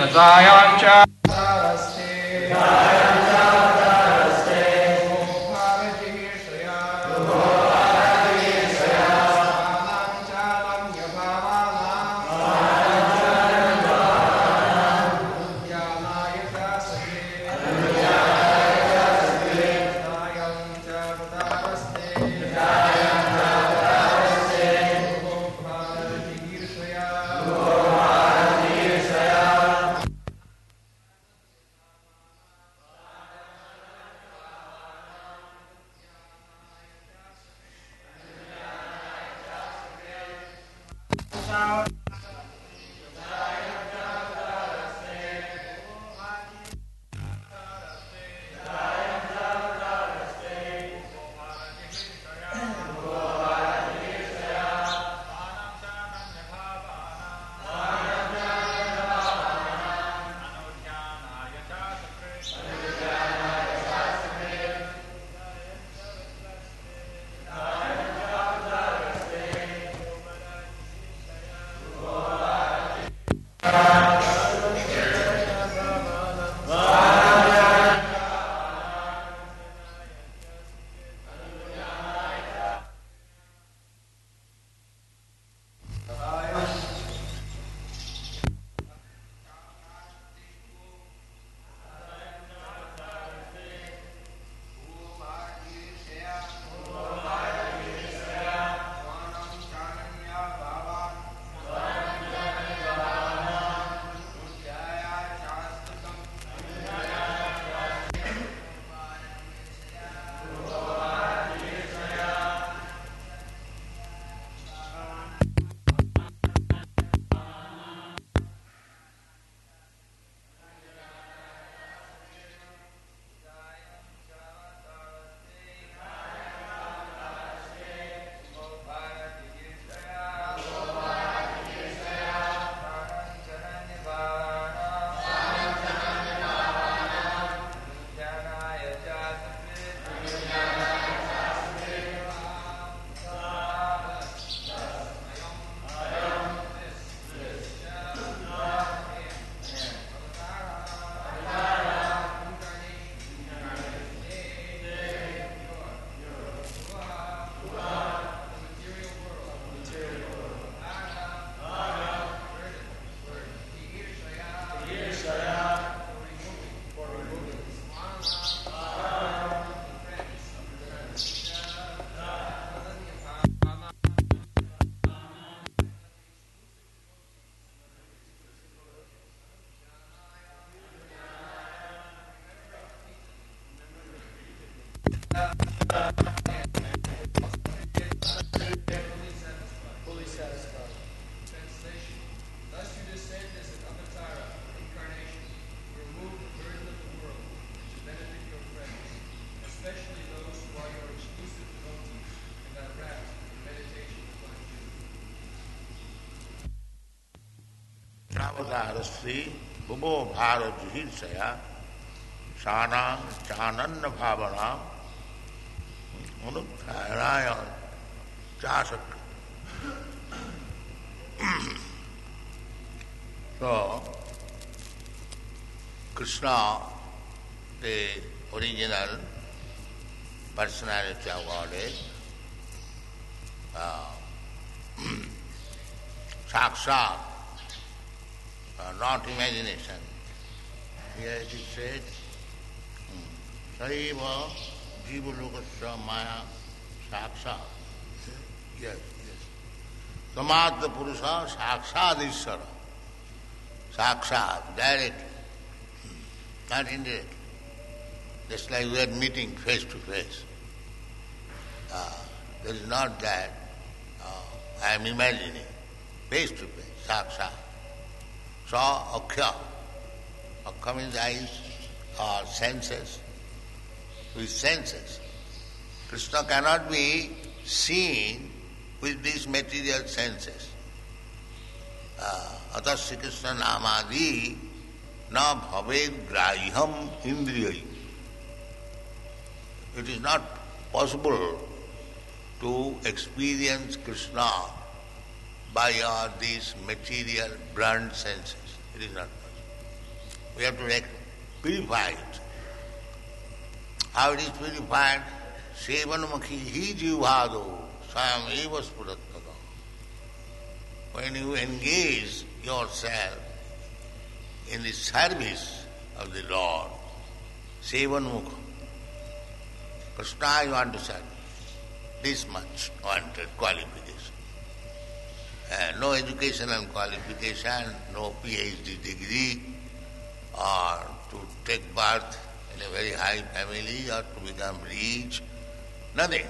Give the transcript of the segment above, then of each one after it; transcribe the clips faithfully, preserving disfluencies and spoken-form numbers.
Yatayancha Sri Bubo Bhara Jihilsaya Sana Chananda Bhavana Anutharaya Chasak. So, Krishna, the original personality of Godhead, uh, Sakshat, Uh, not imagination. Here it is said, Saiva Jiva Lokasya Maya Saksha. Yes, yes. Samadha Purusha Saksha Ishvara. Saksha, directly, not indirectly. Just like we are meeting face to face. Uh, there is not that uh, I am imagining. Face to face, Saksha. Sa Akhya. Akhya means eyes or senses. With senses. Krishna cannot be seen with these material senses. Atas Sri Krishna namadi na bhaved graham indriyai. It is not possible to experience Krishna by uh, these material blunt senses. It is not possible. We have to rec- purify it. How it is purified? Sevanmukhi hi jivado swayam eva spurattaka. When you engage yourself in the service of the Lord, Sevanmukha, Krishna you want to serve. This much wanted qualification. Uh, no educational qualification, no PhD degree, or to take birth in a very high family or to become rich, nothing.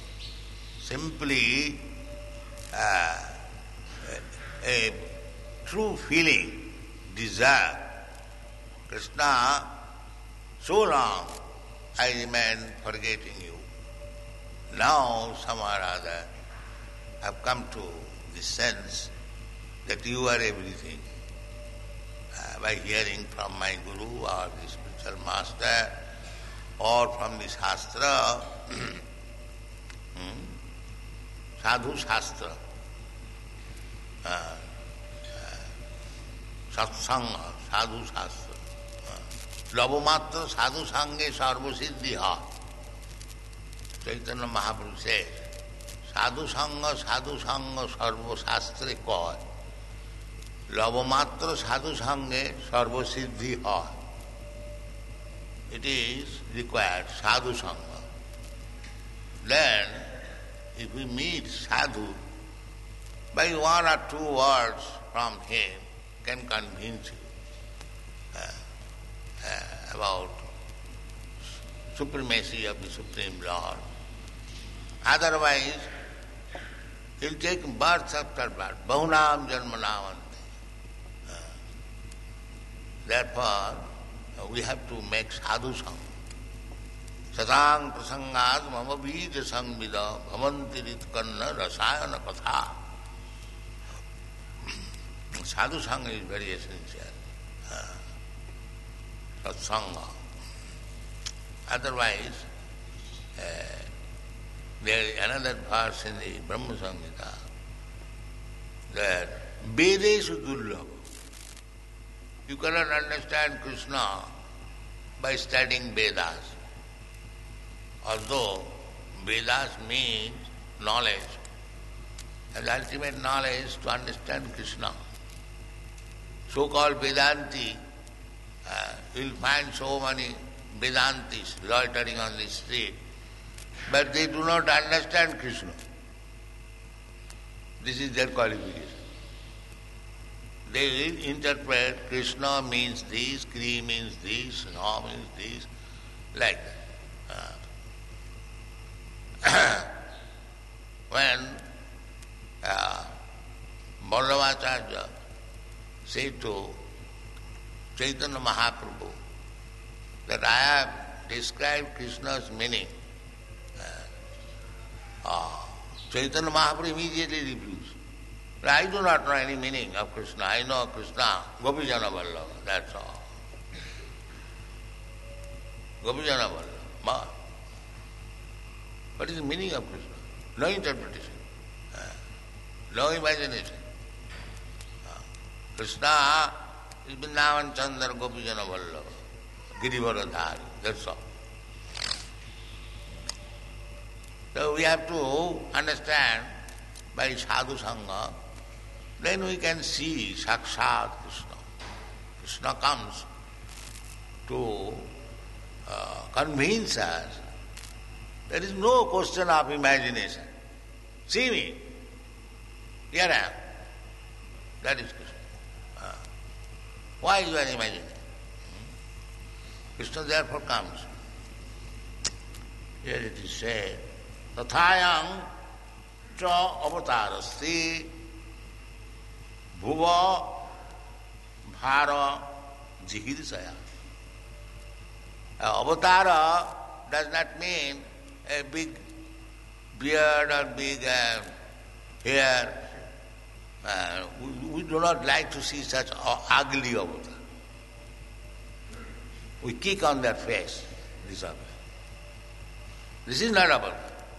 Simply uh, a, a true feeling, desire. Krishna, so long I remain forgetting you. Now, some or other, have come to the sense that you are everything. Uh, by hearing from my Guru or the spiritual master or from the Shastra, hmm, Sadhu Shastra, uh, uh, Satsanga, Sadhu Shastra, Labhamatra Sadhu Sange Sarva Siddhiha. Chaitanya Mahaprabhu says, Sadhu Sangha, Sadhu Sangha, Sarva Shastre Koi. Labhamatra Sadhu Sange, Sarva Siddhi Hai. It is required, Sadhu Sangha. Then, if we meet Sadhu, by one or two words from him, can convince you uh, uh, about supremacy of the Supreme Lord. Otherwise, he'll take birth after birth. Bahunam janmanavante. Uh, therefore, uh, we have to make sadhu sangha. Satang prasangad mama bija sangvida bhavantirit kanna rasayana katha. Sadhu sangha is very essential. Uh, Satsanga. Otherwise, uh, there is another verse in the Brahma Samhita that Vedeshu Durlabha. You cannot understand Krishna by studying Vedas. Although Vedas means knowledge, and the ultimate knowledge is to understand Krishna. So-called Vedanti, uh, you will find so many Vedantis loitering on the street, but they do not understand Krishna. This is their qualification. They will interpret Krishna means this, Kri means this, No means this, like that. Uh, when uh, Ballavacharya said to Chaitanya Mahaprabhu that I have described Krishna's meaning, uh, uh, Chaitanya Mahaprabhu immediately refused. I do not know any meaning of Krishna. I know Krishna, Gopijana Vallabha, that's all. Gopijana Vallabha. What is the meaning of Krishna? No interpretation, uh, no imagination. Uh, Krishna is Vrindavan Chandra Gopijana Vallabha, Girivara, that's all. So we have to understand by Sadhu Sangha, then we can see Sakshat Krishna. Krishna comes to uh, convince us. There is no question of imagination. See me. Here I am. That is Krishna. Uh, why you are imagining? Krishna therefore comes. Here it is said, Tathayam cha avatarasti bhuva bhara jihirsaya. Avatara does not mean a big beard or big uh, hair. Uh, we, we do not like to see such uh, ugly avatar. We kick on their face, this avatar. This is not avatar.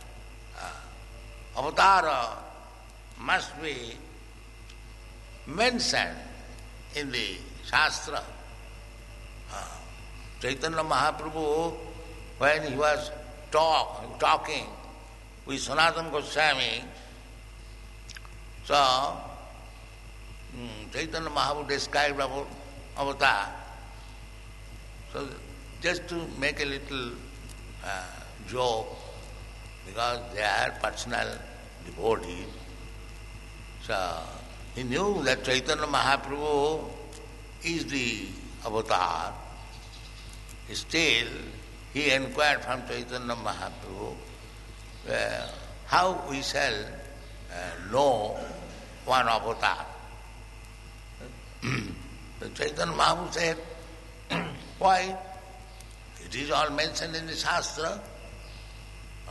Uh, avatar must be mentioned in the Shastra Chaitanya Mahaprabhu, when he was talk, talking with Sanatana Goswami, so um, Chaitanya Mahaprabhu described about avatar. So just to make a little uh, joke, because they are personal devotees, so he knew that Chaitanya Mahaprabhu is the avatar. Still, he inquired from Chaitanya Mahaprabhu, uh, how we shall uh, know one avatar. So Chaitanya Mahaprabhu said, why? It is all mentioned in the Shastra. Uh,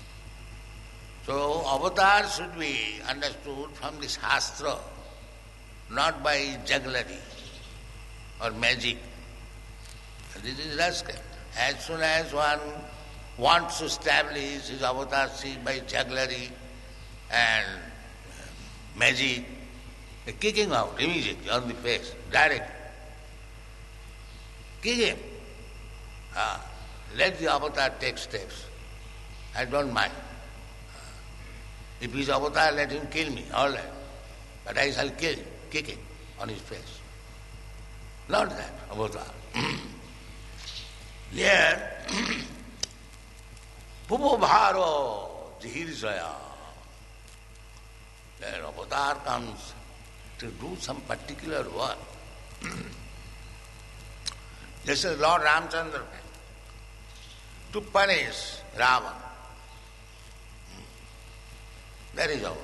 so avatar should be understood from the Shastra, not by jugglery or magic. This is rascal. As soon as one wants to establish his avatarship by jugglery and magic, they kick him out immediately on the face, direct. Kick him. Ah, let the avatar take steps. I don't mind. If he is avatar, let him kill me, all right. But I shall kill him, kick him on his face. Not that avatar. Here, Pupobharo Jihirsaya. There avatar comes to do some particular work. Just as Lord Ramchandra to punish Ravan. That is avatar.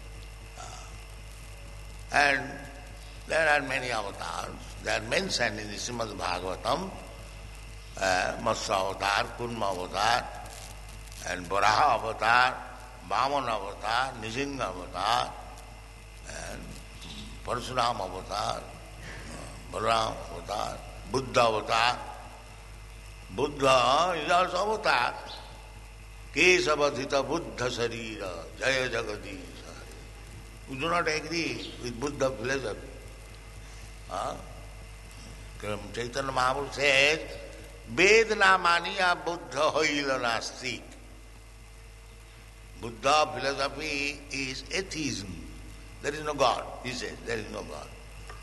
And there are many avatars. They are mentioned in the Srimad Bhagavatam. Uh, Matsya avatar, Kurma avatar, and Varaha avatar, Vamana avatar, Nrsimha avatar, and Parasuram avatar, Balaram avatar, Buddha avatar. Buddha is also avatar. Kesavadhita Buddha Sarira, Jaya Jagadisha. You do not agree with Buddha philosophy. Huh? Chaitanya Mahaprabhu says, Vedna maniya Buddha hoila nastik. Buddha philosophy is atheism. There is no God, he says, there is no God.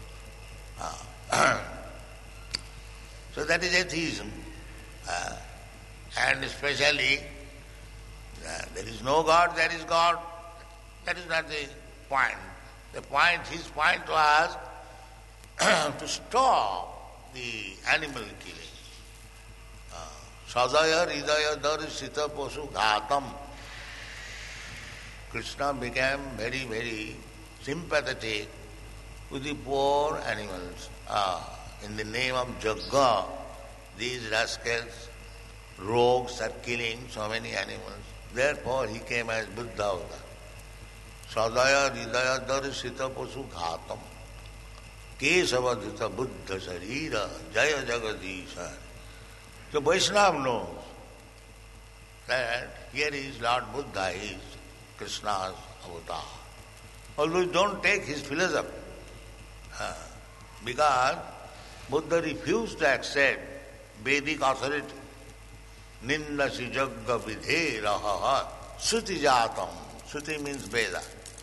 Ah. So that is atheism. Ah. And especially, uh, there is no God, there is God. That is not the point. The point, his point was to stop the animal killing. Sadaya Hridaya Darsita Posu Ghatam. Krishna became very, very sympathetic to the poor animals. Ah, in the name of Jagga, these rascals, rogues are killing so many animals. Therefore he came as Buddha avatar. Sadaya Hridaya Darsita Posu Ghatam. Kesavadhita Buddha Sarira Jaya Jagadisha. So Vaishnava knows that here is Lord Buddha, is Krishna's avatar. Although you don't take his philosophy, uh, because Buddha refused to accept Vedic authority. Nindasi jagga vidhe raha suti jatam. Suti means Veda.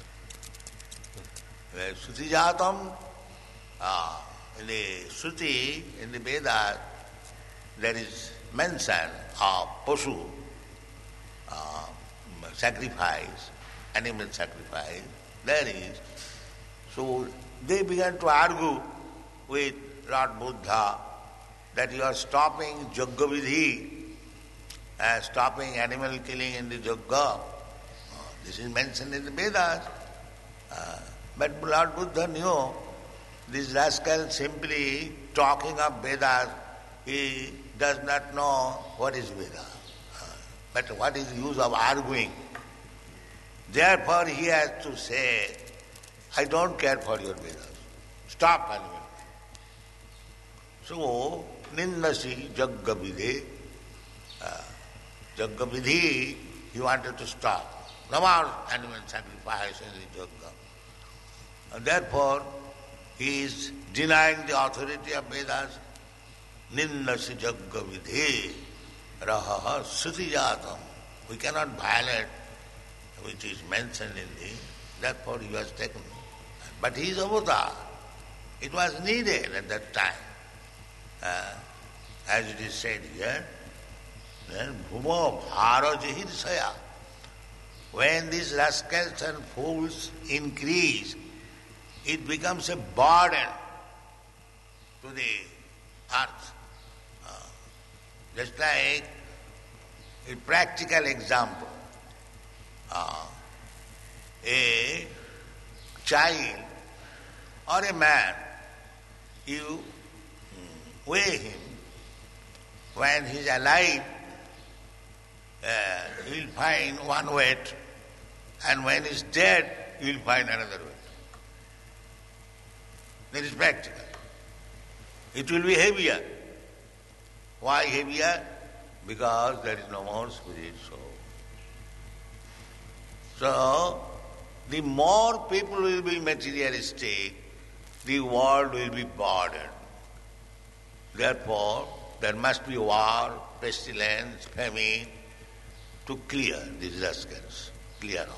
Suti jatam, uh, in the Suti, in the Vedas, there is mention of Pasu, uh, sacrifice, animal sacrifice. There is. So they began to argue with Lord Buddha that you are stopping Jagga Vidhi, uh, stopping animal killing in the Jagga. Uh, this is mentioned in the Vedas. Uh, but Lord Buddha knew this rascal simply talking of Vedas. He does not know what is Veda. Uh, but what is the use of arguing? Therefore he has to say, I don't care for your Vedas. Stop animal. So, Nindasi Jagga Vidhe, uh, Jagga Vidhi, he wanted to stop. No more animal sacrifice in the Jagga. And therefore, he is denying the authority of Vedas. Nindasi jagga vidhe raha sutijatam. We cannot violate which is mentioned in the, therefore he was taken. But he is avatar. It was needed at that time. Uh, as it is said here, then bhumo bhara jihirsaya. When these rascals and fools increase, it becomes a burden to the earth. Uh, just like a practical example. Uh, a child or a man, you weigh him. When he is alive, uh, you will find one weight, and when he is dead, you will find another weight. That is practical. It will be heavier. Why heavier? Because there is no more spirit soul. So, the more people will be materialistic, the world will be burdened. Therefore, there must be war, pestilence, famine to clear these rascals, clear out.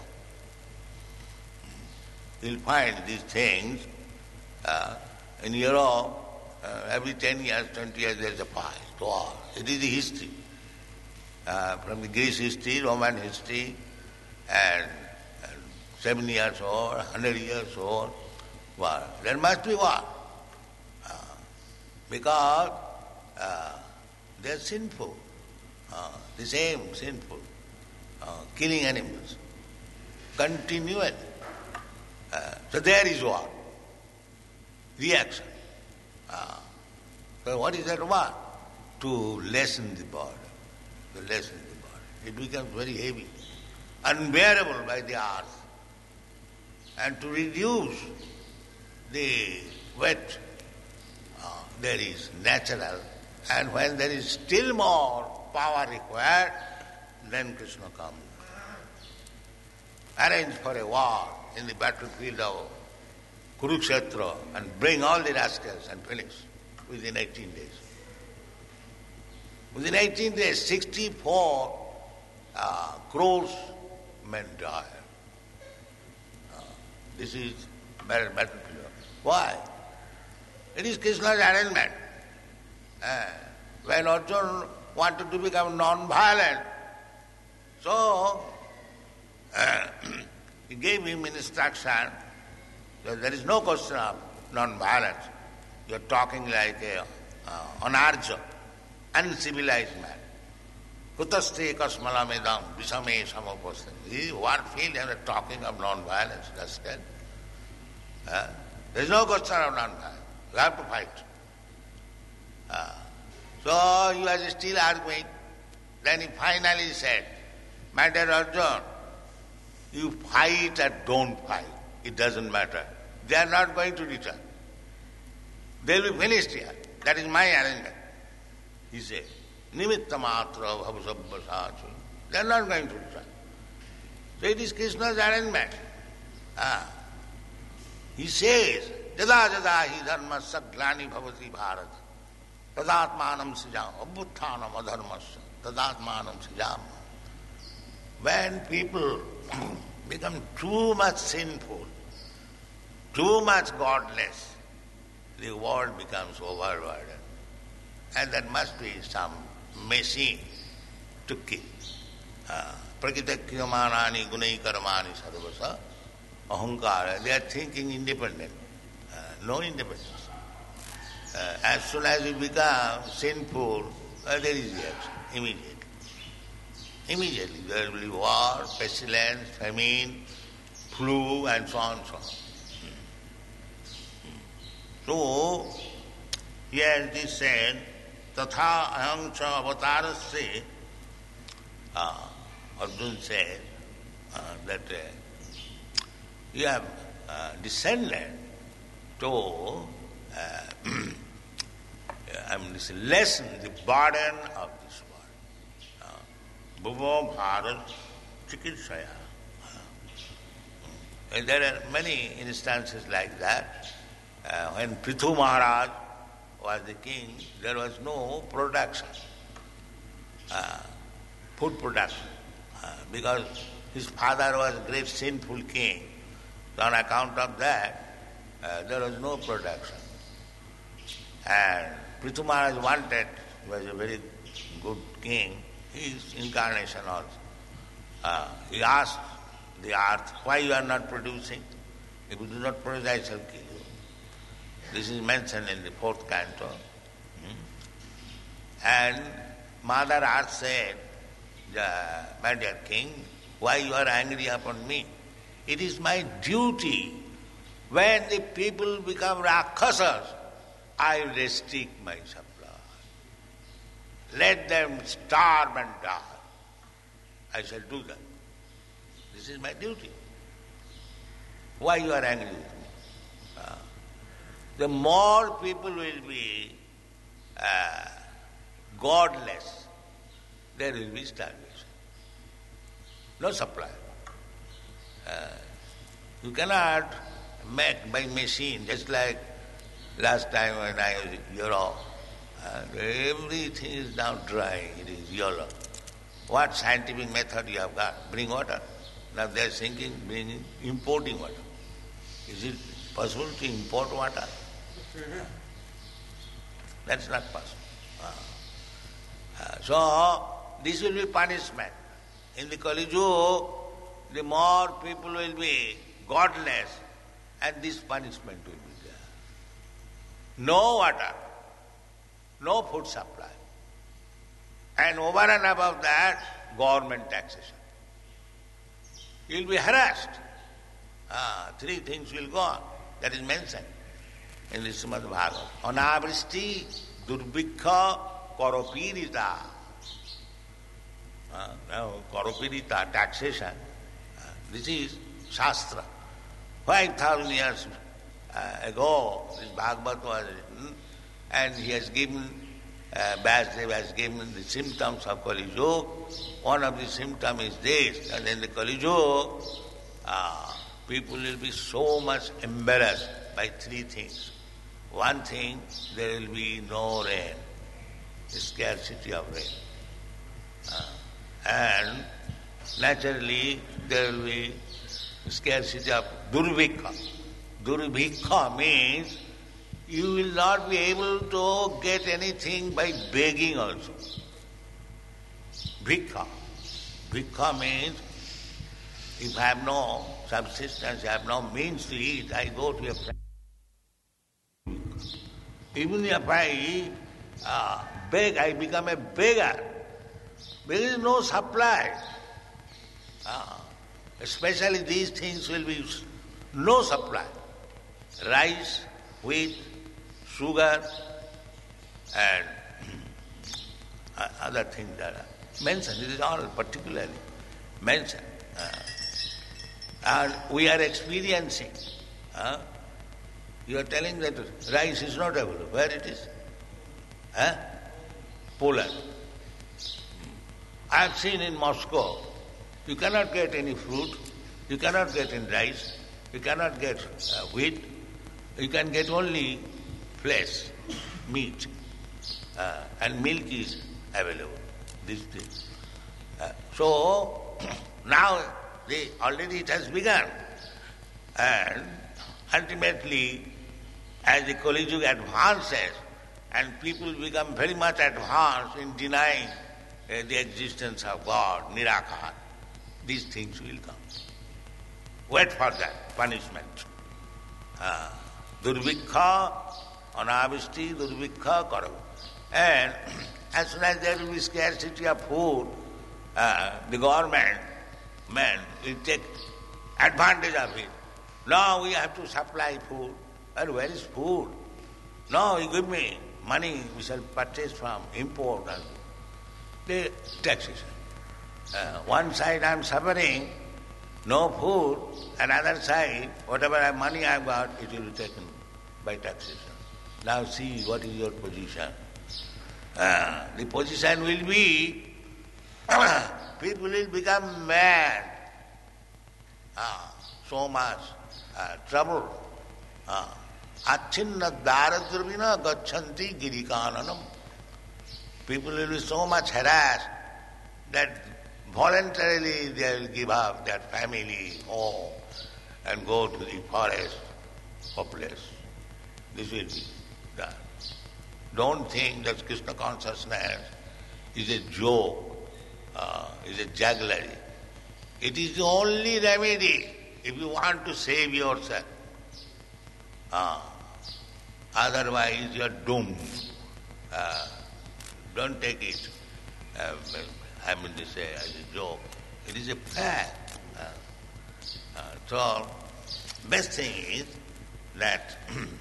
You'll find these things uh, in Europe, uh, every ten years, twenty years there is a fight, war. It is the history. Uh, from the Greece history, Roman history, and, and seven years old, hundred years old, war. There must be war. Uh, because uh, they are sinful. Uh, the same sinful. Uh, killing animals. Continually. Uh, so there is war. Reaction. Uh, so what is that war? To lessen the burden. To lessen the burden. It becomes very heavy, unbearable by the earth. And to reduce the weight, uh, there is natural. And when there is still more power required, then Krishna comes. Arrange for a war in the battlefield of Kurukshetra and bring all the rascals and finish within eighteen days. Within eighteen days, sixty-four uh, crores men died. Uh, this is battlefield. Why? It is Krishna's arrangement. Uh, when Arjuna wanted to become non-violent, so uh, he gave him instruction that there is no question of non-violence. You are talking like a uh, anarja, uncivilized man. Kutaste kasmalamedam visame samopastam. This is what field and talking of non-violence, that's good. Uh, there is no question of non-violence. You have to fight. Uh, so he was still arguing. Then he finally said, my dear Arjuna, you fight or don't fight, it doesn't matter. They are not going to return. They will be finished here. That is my arrangement. He said, Nimitta matra bhavasabhasachu. They are not going to return. So it is Krishna's arrangement. Ah. He says, Jada jada hi dharma saglani bhavati bharat. Tadatmanam sijam, abbutthanam adharmasya. Tadatmanam sijam. When people become too much sinful, too much godless, the world becomes overburdened. And there must be some machine to kill. Prakritakyamanani gunai karmani sarvasa ahankara. They are thinking independent. Uh, no independence. Uh, as soon as we become sinful, uh, there is reaction, immediately. Immediately there will be war, pestilence, famine, flu, and so on and so on. So, here it is said, Tatha aham cha avatarasya, uh, Arjuna said uh, that uh, you have uh, descended to uh, I mean, this lessen the burden of this world. Bhuvo bharat chikitsaya. There are many instances like that. Uh, when Prithu Maharaj was the king, there was no production, uh, food production, uh, because his father was a great sinful king. So on account of that, uh, there was no production. And Prithu Maharaj wanted, he was a very good king, his incarnation also. Uh, he asked the earth, why you are not producing? If you do not produce, I shall kill you. This is mentioned in the fourth canto. Hmm? And Mother Earth said, my dear king, why you are angry upon me? It is my duty. When the people become Rakshasas, I will restrict my supply. Let them starve and die. I shall do that. This is my duty. Why you are angry with me? Uh, the more people will be uh, godless, there will be starvation. No supply. Uh, you cannot make by machine, just like last time when I was in Europe, uh, everything is now dry, it is yellow. What scientific method you have got? Bring water. Now they are thinking, bringing, importing water. Is it possible to import water? That's not possible. Uh, uh, so, this will be punishment. In the Kali Yuga, the more people will be godless, and this punishment will be there. No water, no food supply. And over and above that, government taxation. You will be harassed. Ah, three things will go on. That is mentioned in the Srimad Bhagavatam. Anavristi, durbhikha, karopirita. Uh, now, karopirita, taxation. Uh, this is Shastra. Five thousand years uh, ago, this Bhagavad was written, and he has given, uh, Vasudev has given the symptoms of Kali Yuga. One of the symptoms is this, and in the Kali Yuga, uh, people will be so much embarrassed by three things. One thing, there will be no rain, scarcity of rain. Uh, and naturally, there will be scarcity of durbhikha. Durbhikha means you will not be able to get anything by begging also. Bhikha. Bhikha means if I have no subsistence, I have no means to eat, I go to a friend. Even if I uh, beg, I become a beggar. There is no supply. Uh, especially these things will be no supply. Rice, wheat, sugar, and uh, other things that are mentioned. It is all particularly mentioned. Uh, and we are experiencing. Uh, you are telling that rice is not available. Where it is? Huh? Poland. I have seen in Moscow, you cannot get any fruit, you cannot get any rice, you cannot get uh, wheat, you can get only flesh, meat, uh, and milk is available, these things. Uh, so, now they, already it has begun, and ultimately, as the Kali Yuga advances, and people become very much advanced in denying uh, the existence of God, Nirakar, these things will come. Wait for that punishment. Uh, Durbhikha, anavishti, durbhikha, karav. And as soon as there will be scarcity of food, uh, the government, man, will take advantage of it. Now we have to supply food. And where is food? No, you give me money, we shall purchase from import and the taxation. Uh, one side I am suffering, no food, another side, whatever money I have got, it will be taken by taxation. Now see what is your position. Uh, the position will be, people will become mad. Uh, so much uh, trouble. Uh, Achinna daradravina gachanti girikananam. People will be so much harassed that voluntarily they will give up their family, home, and go to the forest, hopeless. This will be done. Don't think that Krishna consciousness is a joke, uh, is a jugglery. It is the only remedy if you want to save yourself. Uh, otherwise you are doomed. Uh, don't take it, uh, I mean to say, as a joke. It is a fact. Uh, uh, so, best thing is that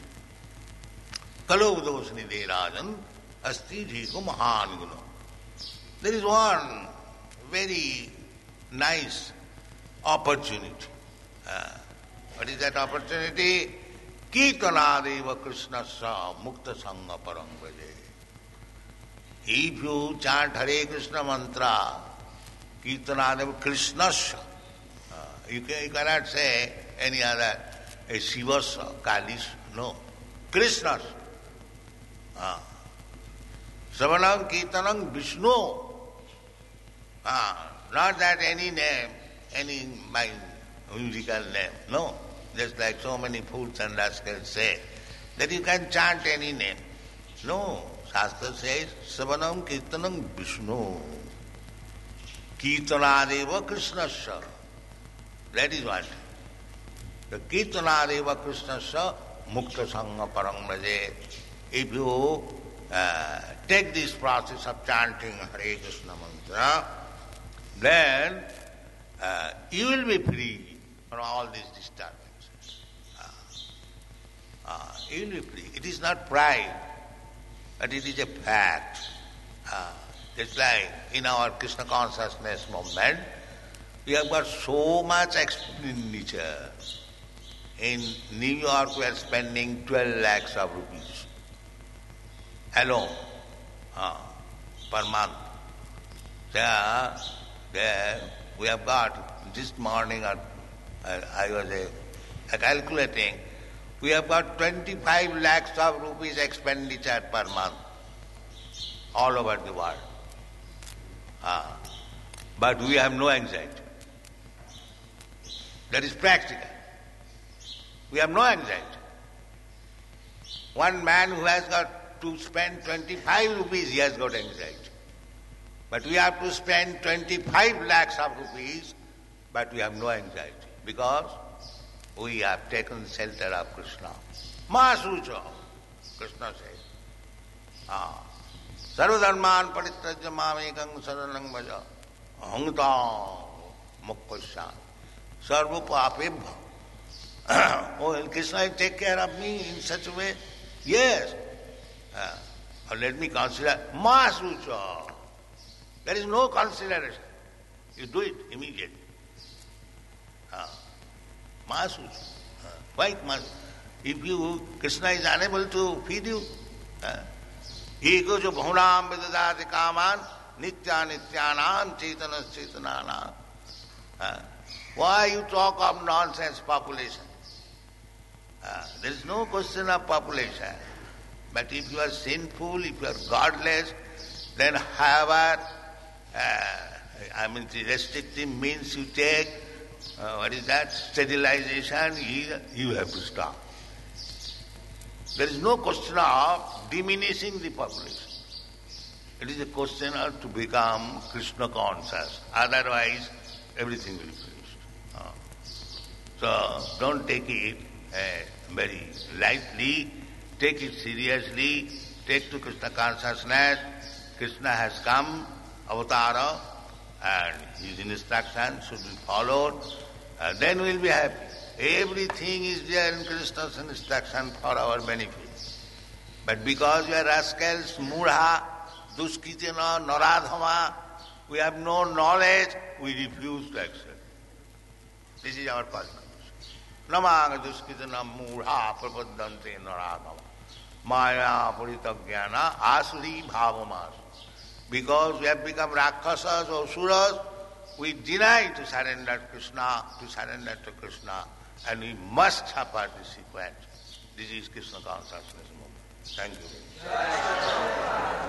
Kalau Dosnidhe Rajan Asti Jiko Mahan Guna. There is one very nice opportunity. Uh, what is that opportunity? Kirtanadeva Krishnasya Mukta Sangha Parang Vaje. If you chant Hare Krishna mantra, Kirtanadeva Krishnasya, uh, you, can, you cannot say any other, a Shivasya, Kalish, no. Krishnasya. Uh, Savanam Kirtanam Vishnu. Uh, not that any name, any my musical name, no. Just like so many fools and rascals say, that you can chant any name. No, Shastra says, Savanam Kirtanam Vishnu. Kirtanadeva Krishnasya. That is what. The Kirtanadeva Krishnasya Mukta Sangha Parang Vaje. If you uh, take this process of chanting Hare Krishna mantra, then uh, you will be free from all these disturbances. Uh, uh, you will be free. It is not pride, but it is a fact. Uh, it's like in our Krishna consciousness movement, we have got so much expenditure. In New York, we are spending twelve lakhs of rupees alone uh, per month. There, there we have got, this morning uh, I was uh, calculating, we have got twenty-five lakhs of rupees expenditure per month all over the world. Uh, but we have no anxiety. That is practical. We have no anxiety. One man who has got to spend twenty-five rupees, he has got anxiety. But we have to spend twenty-five lakhs of rupees, but we have no anxiety because we have taken shelter of Krishna. Mahasucha, Krishna says. Ah. Sarvadharman parityajya mamekam saranam bhaja ahangta mukpasyan sarva papebha. Oh, Krishna will take care of me in such a way? Yes. Uh, or let me consider Mahasucha. There is no consideration. You do it immediately. Uh, Mahasucha. Uh, why Mahasucha? If you, Krishna is unable to feed you, uh, ego jo bhunam vidadati kaman nitya nityanam chetanas chetananam. Uh, why you talk of nonsense population? Uh, there is no question of population. But if you are sinful, if you are godless, then however, uh, I mean the restrictive means you take, uh, what is that, sterilization, you, you have to stop. There is no question of diminishing the population. It is a question of to become Krishna conscious. Otherwise, everything will be finished. Uh, so, don't take it uh, very lightly. Take it seriously. Take to Krishna consciousness. Krishna has come, avatara, and his instruction should be followed. Uh, then we'll be happy. Everything is there in Krishna's instruction for our benefit. But because we are rascals, mudha, duskitana, naradhama, we have no knowledge, we refuse to accept. This is our qualification. Namanga duskitana mudha prapadante naradhama. Maya puritagyana asuri bhavamas. Because we have become rakshasas or suras, we deny to surrender to Krishna, to surrender to Krishna, and we must suffer the sequence. This is Krishna consciousness movement. Thank you.